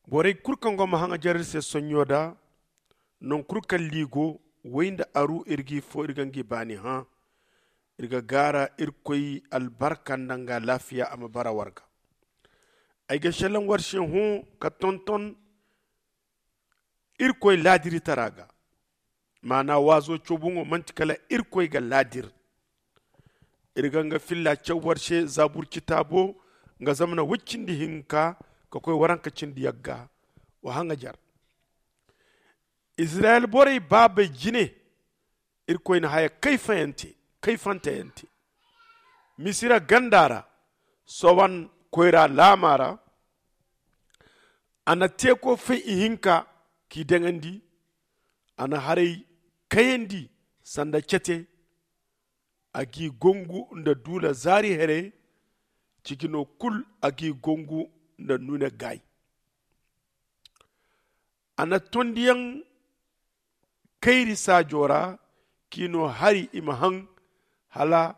boray kurkan goma hanga jarir se sonyoda non kurkan ligo wayinda aru irgi fo irgangi bani ha irga gara irkoy albarkan nanga lafiya ama bara warga ay ga shalan warshin hu ka tonton irkoy ladiri taraga mana wazo chobungo mantikala irkoy ga ladir irga nga filla warshe zabur kitabo nga zamana wuccindi hinka ka koy waranka cindi yagga wa hanga jar Israel boray baba jine irkoy na haya kaifanta yanti misira gandara sowan koyra lamara ana teko fe ihinka ki dengandi ana haray kayandi sanda chete agi gongu nda dula zari here cikino kul agi gongu nda nune gay ana tondiyan kairi sajora kino hari imahan hala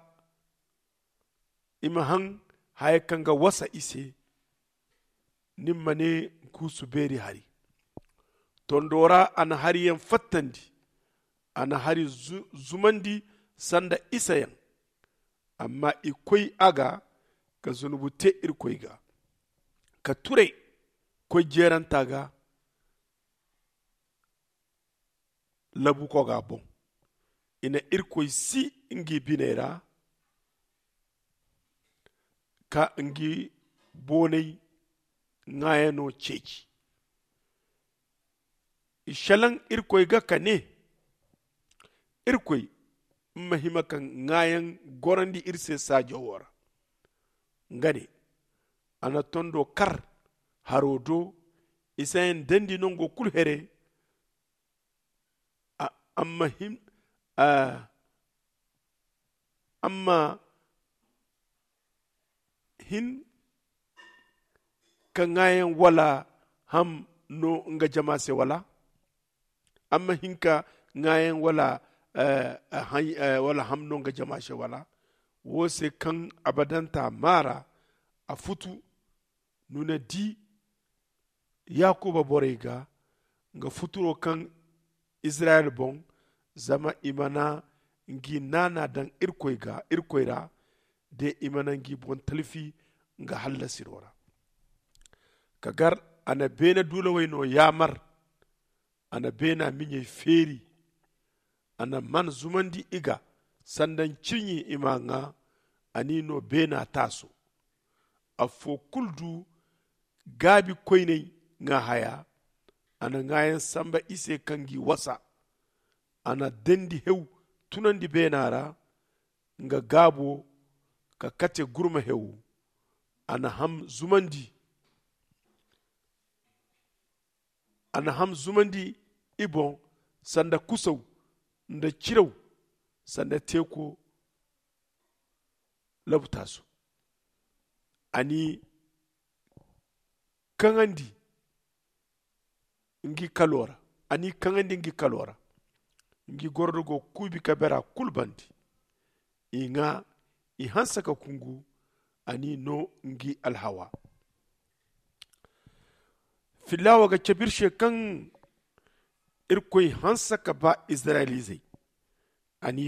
imahan haya kanga wasa ise nimmane kusu beri hari tondora ana hari yan fattandi ana hari zumandi sanda isayan amma ikoi aga ka zunubu te irkoi ga ka ture ko jeranta ga labu ko ga bon ina irkoi si ngi binera ka ngi bonai ngayano chechi ishalan irkoi ga kane irkoi mahimakan ngayan gorandi irse sajawara ngane ana tondo kar harodo isayen dandi nongo kulhere amma him amma hin kangayen wala ham no nga jamase wala amma hinka ngayen wala wala ham no nga jamase wala wose kan abadanta mara a futu nuna di yakuba borega nga futuro kan Israel bon zama imana ngi nana dan irkoira de imana ngi bon talifi nga halla sirora kagar ana bena dula wayno yamar ana bena minye feri ana man zumandi iga sandan cinyi imanga anino bena taso afo kuldu gabi koyne nga haya ana ngayen samba ise kangi wasa ana dendi hew tunandi benara nga gabo ka kate gurma hew ana ham zumandi ibon sanda kusaw nda ciraw sanda teko labutasu ani kangandi ngi kalora ani kangandi ngi kalora ngi gordogo kubi kabera kulbandi inga i hansaka kungu ani no ngi alhawa filawa ga cabirshe kan irkoi hansaka ba israelizai ani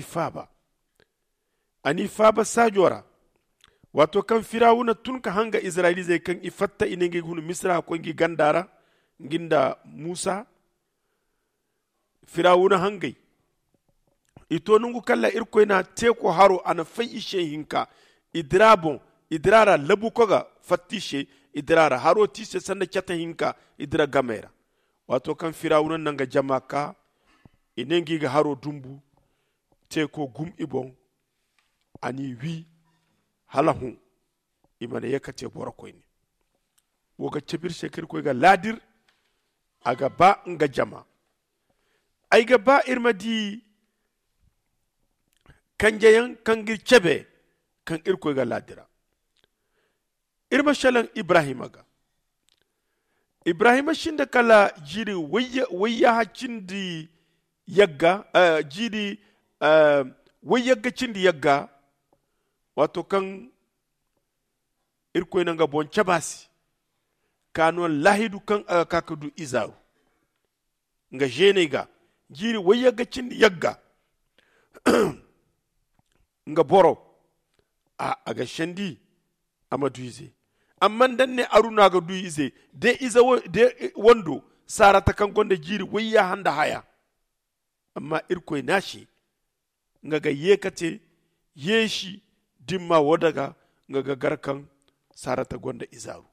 faba sajora wato kan firawuna tun ka hanga israelizai kan ifatta inenge hunu misra ko ngi gandara nginda musa firawuna hangai ito nungu kalla irko na teko haro ana fai ishe hinka idrara labu koga fattishe idrara haro tise sanda chata hinka idra gamera wato kan firawuna nanga jamaka inengi ga haro dumbu teko gum ibon ani wi halahu imane yakate borako ni woga cebir shekir ko ga ladir aga ba nga jama ay ga ba irmadi kanjayan kangir cebe kan irko ga ladira irma shalan ibrahima shinda kala jiri wayya hacindi yagga jiri wayyaga cindi yagga wato kan irko nanga bon cabasi kano lahidu kan kakadu izaru nga jene ga jiri wayaga cindi yagga nga boro aga shandi ama duize amma danne aruna ga duize de de wando sarata kan gonda jiri wayya handa haya amma irkoy nashi nga ga yekate yeshi dimma wadaga nga ga garkan sarata gonda izaru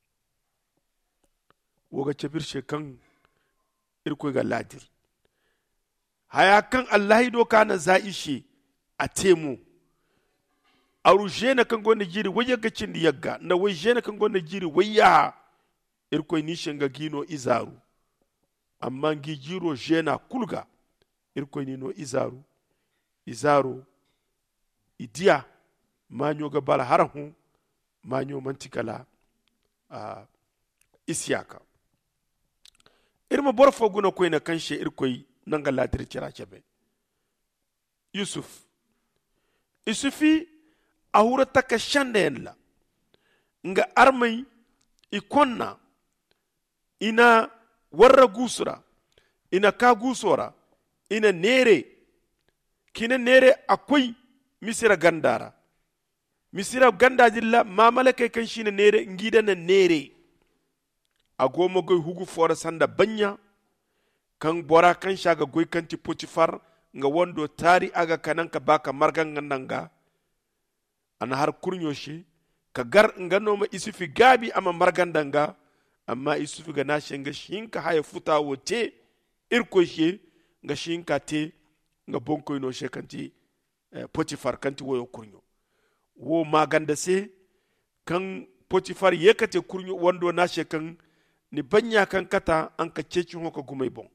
woga cabirshe kan irkoy ga ladir haya kan allahi do kana zaishe a temu aru jena kan gonda jiri waye ga cindi yagga na wai jena kan gonda jiri wayya irkoy nishin ga gino izaru amma gi jiro jena kulga irkoy nino izaru idiya manyo ga bala harahu manyo mantikala isyaka irma borfo guna koy na kanshe irkoy nanga latir kira kebe yusufi ahura taka shandayen la nga armai ikonna ina warra gusura ina ka gusora ina nere kina nere akwai misira gandara misira gandajilla mamala kai kan shine nere ngida na nere agoma goy hugu fora sanda banya kan bora kan shaga goy kanti potifar nga wando tari aga kananka baka margan ngandanga ana har kurnyo shi ka gar ngano isufi gabi ama margandanga amma isufi ga nashe nga shinka haya futa wote irko shi nga shinka te nga bonko ino she kanti potifar kanti woyo kurnyo wo maganda se kan potifar yekate kurnyo wando nashe kan ni banya kan kata an ka ceci hoka gumai bon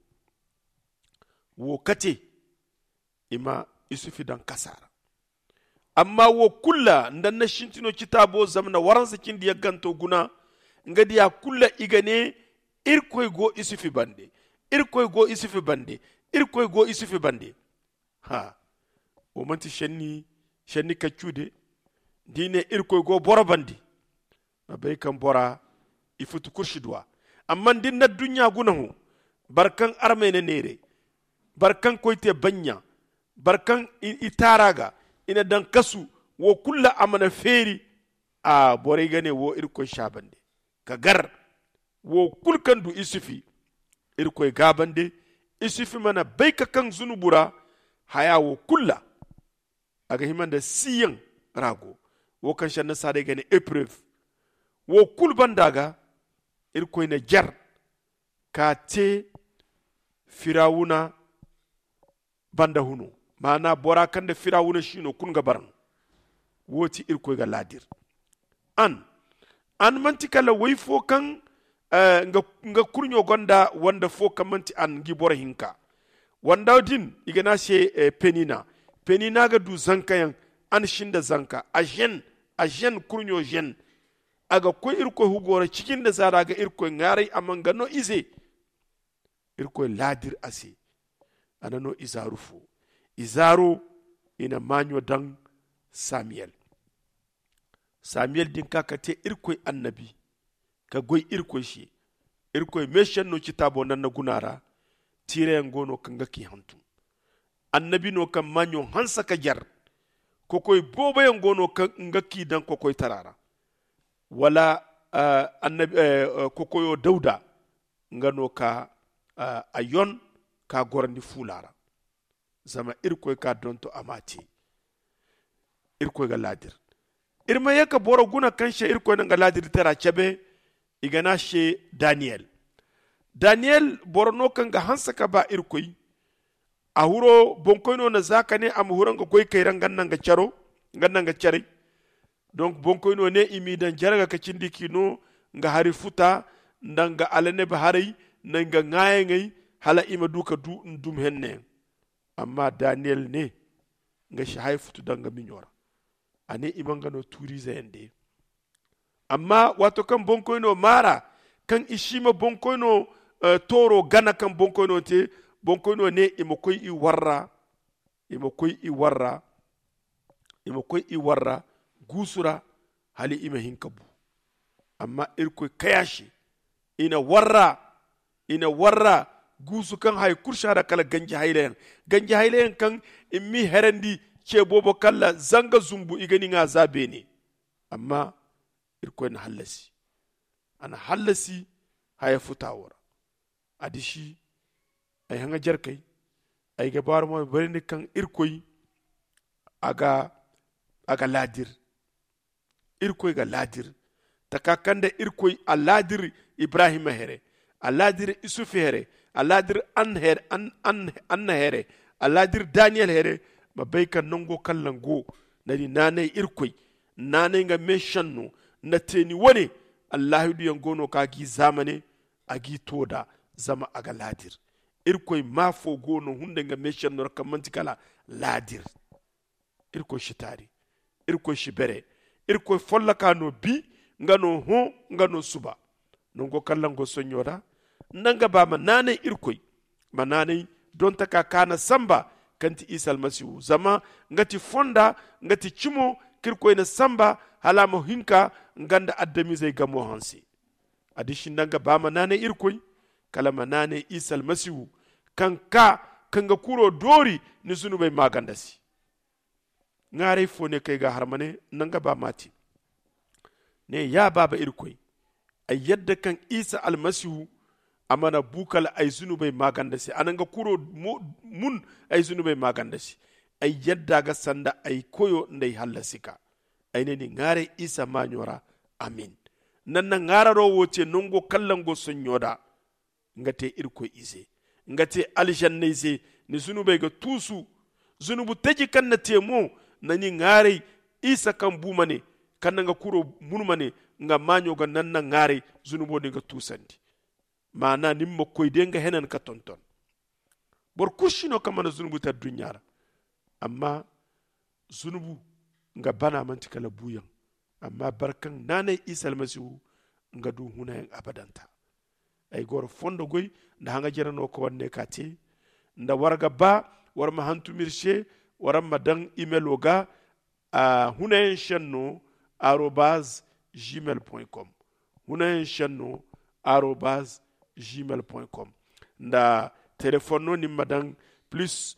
wo kate ima isufi dan kasara amma wo kulla ndan na shintino kitabo zamna waransa kindi ya ganto guna ngadi ya kulla igane irkoy go isufi bande irkoy go isufi bande irkoy go isufi bande ha o manti shenni kaccude dine irkoy go bora bandi mabay kan bora ifutu kurshidwa amma din na dunya gunahu barkan armene nere barkan koyte banya barkan itaraga ina dan kasu wo kulla amana feri a bore gane wo irko shabande kagar wo kulkan du isufi irko gabande isufi mana baika kan zunubura haya wo kulla aga himanda siyan rago wo kan shanna sade gane épreuve wo kul bandaga irko ina jar ka te firawuna banda hunu mana bora kan da firawuna shino kun gabaran woti irko ga ladir an manti kala wai fo kan nga kurnyo gonda wanda fo kan manti an gi bora hinka wanda din igana she penina ga du zanka yan an shinda zanka a jen kurnyo jen aga ko irko hugora cikin da zara ga irko ngarai amanga no ize irko ladir ase anano izaru ina manyo dan Samuel din kakate irkoy annabi ka goy irkoy shi irkoy meshen no kitabo nan na gunara tire ngono kanga ki hantu annabi no kan manyo hansa ka jar kokoy boba ngono kanga ki dan kokoy tarara wala annabi kokoyo dauda ngano ka ayon ka gorandi fulara zama irkoy ka donto amati irkoy ga ladir irma yaka boro guna kanshe irkoy nga ladir tara chebe igana she Daniel borno kan ga hansa ka ba irkoy a huro bonkoyno na zakane am huranga koy kayran gannan ga chare donc bonkoyno ne imi dan jaraga ka cindiki no nga hari futa ndanga alane ba hari nanga ngayengai hala ima duka du ndum henne amma Daniel ne nga shi haifutu danga minyora ane imanga no turiza ende amma wato kan bonkoyno mara kan ishima bonkoyno toro gana kan bonkoyno te bonkoyno ne imokoy i warra gusura hali ima hinkabu amma irkoy kayashi ina warra gusu kan hay kurshara kala ganji haylen kan immi herandi ce bobo kalla zanga zumbu igani nga zabe ne amma irko na hallasi ana hallasi haya futawara adishi ay hanga jarkai ay gabar mo bari kan irkoy aga ladir irkoy ga ladir takakanda irkoy a ladir ibrahima here a ladir isuf here a ladir anna here a ladir daniel here mabai kan nango kallango nani nane irkoy nane nga meshanno na teni wone allah du yangono ka gi zamane agi toda zama aga ladir irkoy mafo gono hunde nga meshanno kamanti kala ladir irkoy shitari irkoy shibere irkoy folla kano bi ngano ho ngano suba nongo kallango sonyoda nanga ba manane irkoy manane don taka kana samba kanti isa almasihu zama ngati fonda ngati chimo kirkoy na samba halama hinka nganda addami zai gamo hansi adishi nanga ba manane irkoy kala manane isa almasihu kanga kuro dori ni sunubay magandasi ngare fone kai ga harmane nanga ba mati ne ya baba irkoy ay yadda kan isa almasihu amana bukal ay zunubai magandasi ananga kuro mun ay zunubai magandasi ay yadda ga sanda ay koyo ndai hallasika ay ne ni ngare isa manyora amin nan ngara ro wote nongo kallango sonyoda ngate irkoy ise ngate aljanna ise ni zunubai ga tusu zunubu taji kan na temo nani ngare isa kan bumane kan nga kuro munmane nga manyo ga nan ngare zunubo ni ga tusandi mana nimmo koyde nga henan ka tonton bor kushino kamana zunubu ta dunyara amma zunubu nga bana manti kala buyan amma barkan nane isa almasihu nga du hunayen abadanta ay gor fondo goy nda hanga jerano ko wanne kati nda warga ba war ma hantu mirshe waram madan email oga hunayen shanno @gmail.com hunayen shanno @gmail.com nda telefono ni madan plus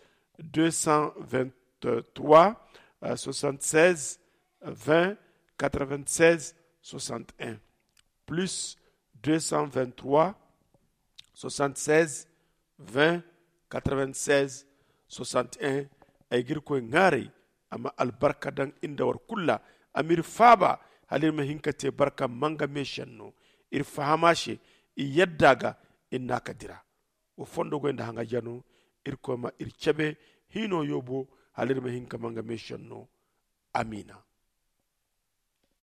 223 76 20 96 61 plus 223 76 20 96 61 ay gir ko ngari ama albarka dan inda war kulla amir faba halir mahinkate barka manga meshanno ir fahamashe i yaddaga inna kadira o fondo go inda hanga jano ir ko ma ir chebe hino yobo halir mahinka manga meshanno amina